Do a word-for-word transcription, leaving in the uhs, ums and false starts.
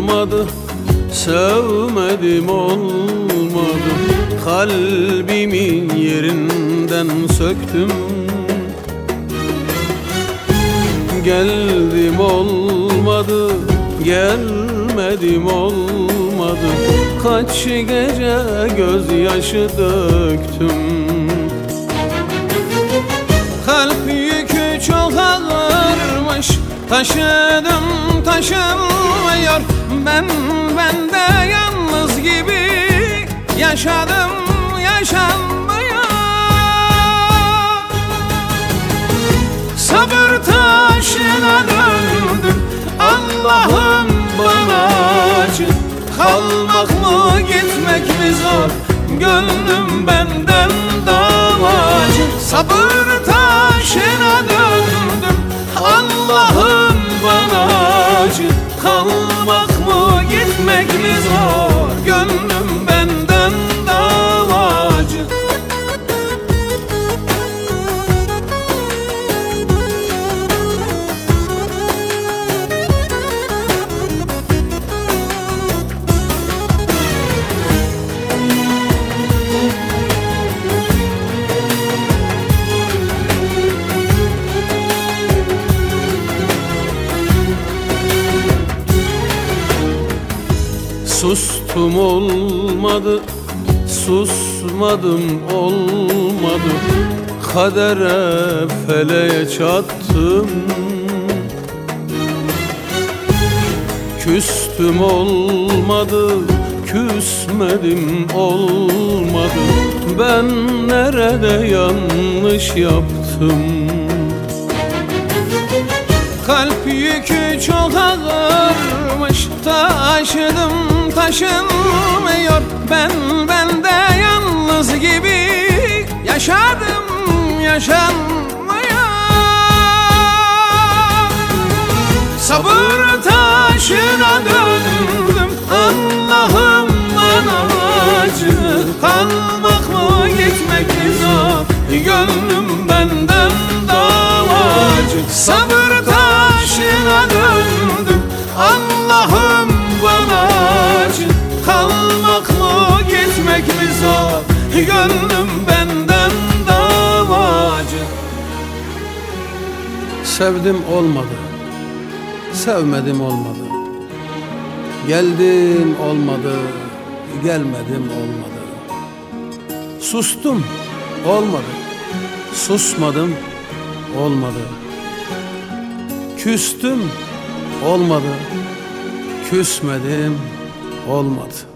olmadı, sevmedim olmadı. Kalbimi yerinden söktüm, geldim olmadı, gelmedim olmadı. Kaç gece gözyaşı döktüm. Kalp yükü çok ağırmış, taşıdım taşınmıyor. Ben bende yalnız gibi yaşadım, yaşanmıyor. Sabır taşına döndüm, Allah'ım bana acı. Kalmak mı gitmek mi zor, gönlüm benden davacı. Sabır taşına döndüm, Allah'ım bana acı. Kalmak mı gitmek mi zor, gönlüm benden davacı. Sustum olmadı, susmadım olmadı. Kadere feleğe çattım, küstüm olmadı, küsmedim olmadı. Ben nerede yanlış yaptım? Kalp yükü çok ağırmış, taşıdım taşınmıyor. Ben bende yalnız gibi yaşadım, yaşanmıyor. Sabır taşına döndüm, Allah'ım bana acı. Kalmak mı gitmek mi zor, gönlüm benden davacı. Sabır taşına döndüm, Allah'ım bana acı. Kalmak mı gitmek mi zor, gönlüm benden davacı. Sevdim olmadı, sevmedim olmadı. Geldim olmadı, gelmedim olmadı. Sustum olmadı, susmadım olmadı. Küstüm olmadı, küsmedim olmadı.